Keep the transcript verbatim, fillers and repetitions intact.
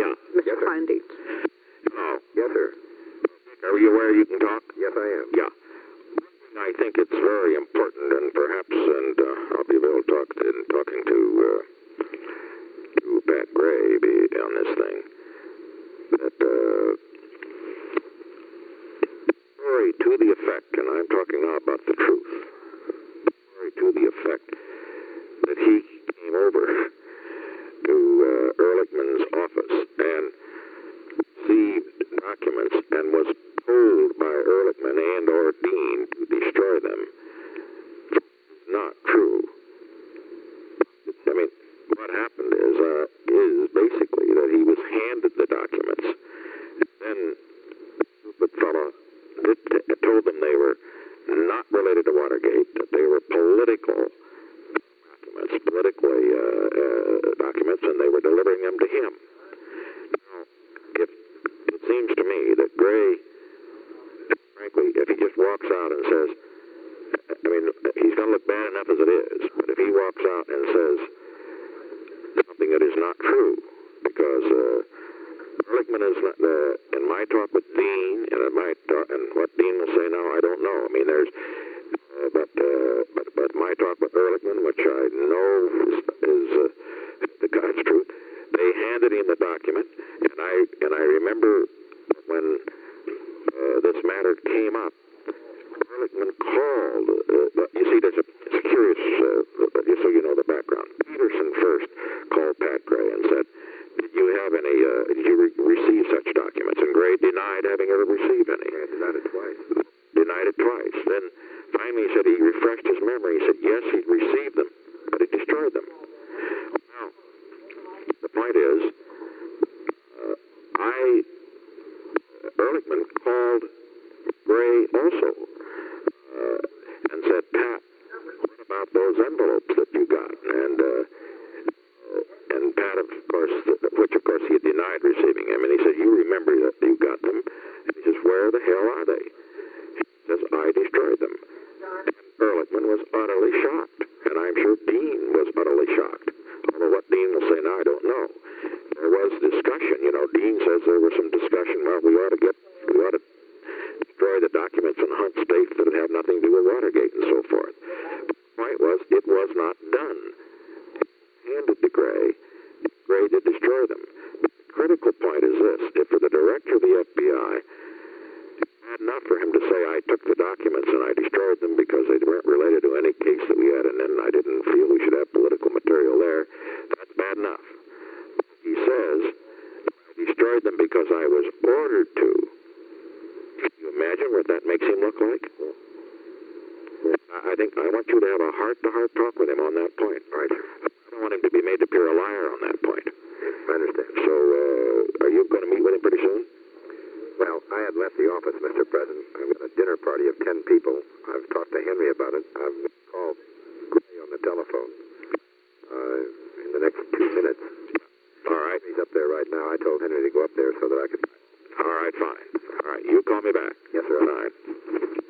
Yeah. Mister Yes, sir. Feindienst. Oh, Yes, sir. are you aware you can talk? Yes, I am. Yeah. I think it's very important, and perhaps, and uh, I'll be able to talk in talking to uh, to Pat Gray be, on this thing. That uh, story to the effect, and I'm talking now about the truth. Story to the effect that he came over to uh, Ehrlichman's office and received documents and was told by Ehrlichman and or Dean to destroy them. It's not true. I mean, what happened is, uh, is basically that he was handed the documents, and then the stupid fellow did, told them they were not related to Watergate, that they were political documents, politically uh, uh, documents, and they were delivering them to him. Now, if it seems to me that Gray, frankly, if he just walks out and says, I mean, he's going to look bad enough as it is, but if he walks out and says something that is not true, because uh, Ehrlichman is not, uh, in my talk with Dean, and in my talk, and what Dean will say now, I don't know. I mean, there's, uh, but, uh, but but my talk with Ehrlichman, which I know is, is uh, the God's truth, they handed him the document, and I and I remember when uh, this matter came up, Ehrlichman called. Uh, but you see, there's a, it's a curious, uh, just so you know the background. Peterson first called Pat Gray and said, "Did you have any? Uh, did you re- receive such documents?" And Gray denied having ever received any. Yeah, denied it twice. Denied it twice. Then finally, he said he refreshed his memory. He said, "Yes, he'd received them, but he destroyed them." Now, the point is, uh, I Ehrlichman called Gray also uh, and said, "Pat, what about those envelopes that you got?" And uh, uh, and Pat, of course, which of course he had denied receiving them, and he said, "You remember that you got them?" And he says, "Where the hell are they?" He says, "I destroyed them." And Ehrlichman was utterly shocked, and I'm sure Dean was utterly shocked. Although what Dean will say now, I don't know. There was discussion, you know. Dean says there was some discussion. Well, we ought to get, we ought to destroy the documents and hunt states that have nothing to do with Watergate and so forth. But the point was, it was not done. It was handed to Gray. Gray did destroy them. But the critical point is this: if for the director of the F B I, it's bad enough for him to say, "I took the documents and I destroyed them because they weren't related to any case that we had, and then I didn't feel we should have political material there," that's bad enough. He says, "I destroyed them because I was ordered to." Can you imagine what that makes him look like? I I think I want you to have a heart-to-heart talk with him on that point. Right? I don't want him to be made to appear a liar on that point. I understand. So, uh, are you going to meet with him pretty soon? Well, I had left the office, Mister President. I've got a dinner party of ten people. I've talked to Henry about it. I've called Gray on the telephone uh, in the next two minutes. All right. He's up there right now. I told Henry to go up there so that I could... All right, fine. All right, you call me back. Yes, sir. Fine.